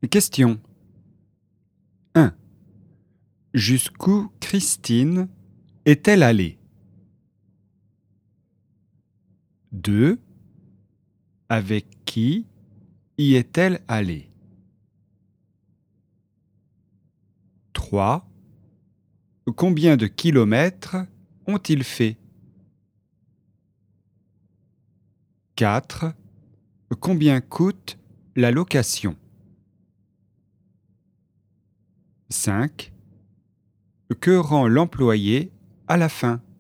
Question 1. Jusqu'où Christine est-elle allée? 2. Avec qui y est-elle allée? 3. Combien de kilomètres ont-ils fait? 4. Combien coûte la location? 5. Que rend l'employé à la fin?